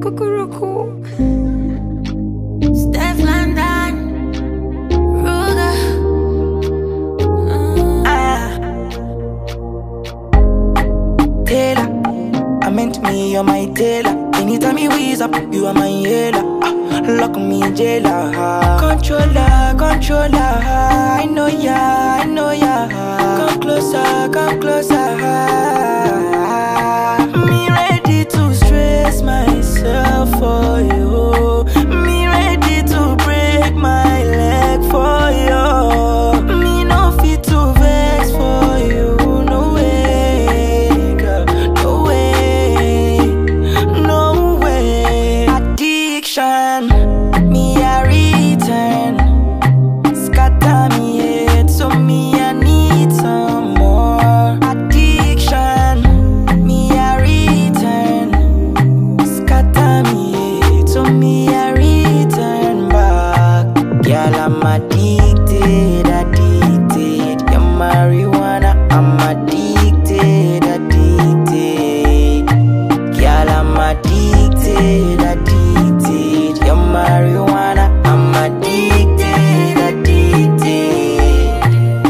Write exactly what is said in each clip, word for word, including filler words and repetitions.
Cuckoo. Steph London, Ruger. Mm. Ah, Taylor, I meant me, you're my tailor. Anytime you ease up, you are my healer. Ah, lock me in jailer. Controller, controller. I know ya, I know ya. Come closer, come closer. Me ready to stress myself for you. Me ready to break my leg for you. Me no fit to vex for you. No way, girl. No way, no way. Addiction, me a return. Scatter me head, so me I need some more. Addiction, me a return. Scatter me head, so me I return back. Girl, I'm addicted, addicted. Your marijuana, I'm addicted, addicted. Girl, I'm addicted, addicted. Your marijuana, I'm addicted, addicted.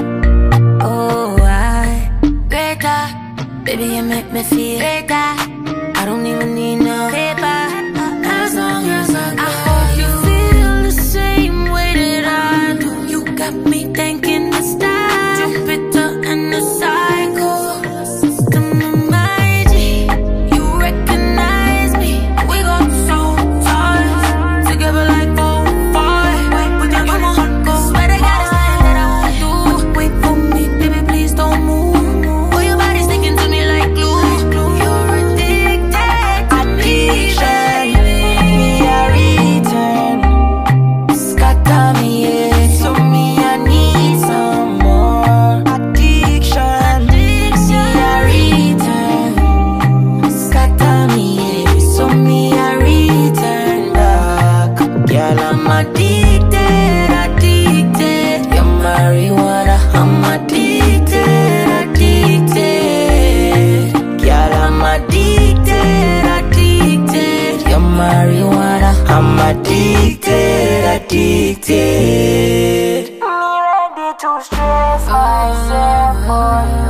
Oh, I greater, baby, you make me feel greater. I don't even need no paper, as long as I got I hope you feel the same way that I do. You got me thinking it's time, Jupiter and the cycle. Come on, my G, you recognize me. We got so tight, together like four, five. We can you know go. Swear to God, it's something that I won't do. Wait for me, baby, please don't move. Oh, your body's sticking to me like glue. You're addicted to me, Me a return. Scatter me head, so me I need some more. Addiction, me a return. Scatter me head, so me I return back. Girl, I'm addicted, addicted. Your marijuana, I'm addicted, addicted. Girl, I'm addicted, addicted. Your marijuana, I'm addicted, addicted. Me ready to stress myself for you.